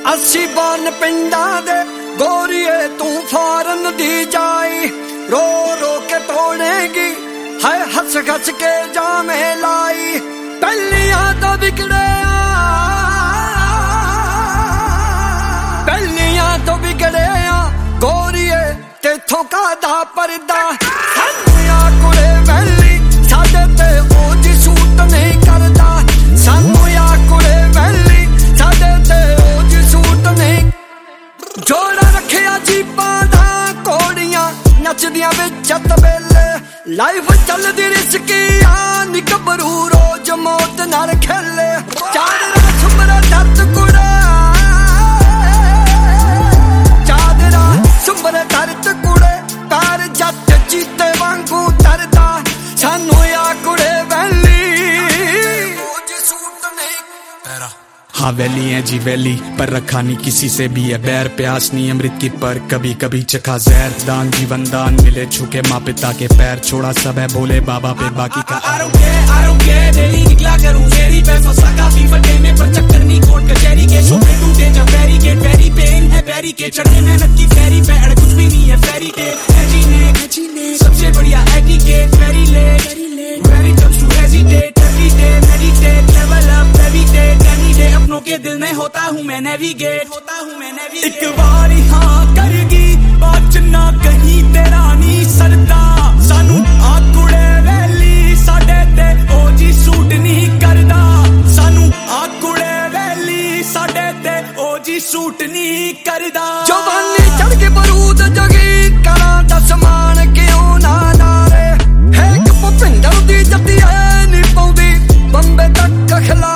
अस्सी बान पिंडा दे गोरिए तू फॉरन दी जाई, रो रो के तोड़ेगी है हंस हंस के जामे लाई। पहलियां तो बिगड़े गोरिए तेथों का दा पर्दा, सानू कुड़े वैली साडे ते ओज सूट नहीं करदा, सानू कुड़े वैली साडे ते ओज सूट नहीं। जोड़ा रखिया जीपां दा कोड़ियां नचदियां विच तबेले, लाइफ चलदी रिस्की आ नी गबरू रोज मौत नाल खेले। चादरा सुमरा दर्द कुड़ा सुमर दर्द कुड़े पैर जट चीते वांगू तरदा, सानू या कुड़े वैली सूट नहीं। हाँ वैली है जी वैली, पर रखा नहीं किसी से भी है बैर, प्यास नहीं अमृत की पर कभी कभी चखा जहर। दान जीवन दान मिले छुके माँ पिता के पैर, छोड़ा सब है भोले बाबा पे बाकी का। I don't care डेली निकला करूँ मेरी पे फंसा काफी फटे में, पर चक्कर नहीं कोर्ट कचहरी के शोभे टूटे जब बैरिकेड वेरी पेन है बैरी के चढ़े मेहनत की फेरी पे, अड़ कुछ भी नहीं है फेरी टेल जीने सबसे बढ़िया etiquette very late very tough to hesitate every day meditate level up every day any day, अपनों के दिल में होता हूँ मैं नेविगेट। एक बारी हाँ करगी बात ना कहीं तेरा नी सरदा, सानू आ कुड़े वैली साडे ते ओजी सूट नहीं करदा, सानू आ कुड़े वैली साडे ते ओजी सूट नहीं करदा। जवानी चढ़ के बरूद जगी करा दसमान क्यों ना नारे, है कि भुपिंदर दी जदी है नी पौंदी बंबे तक खिला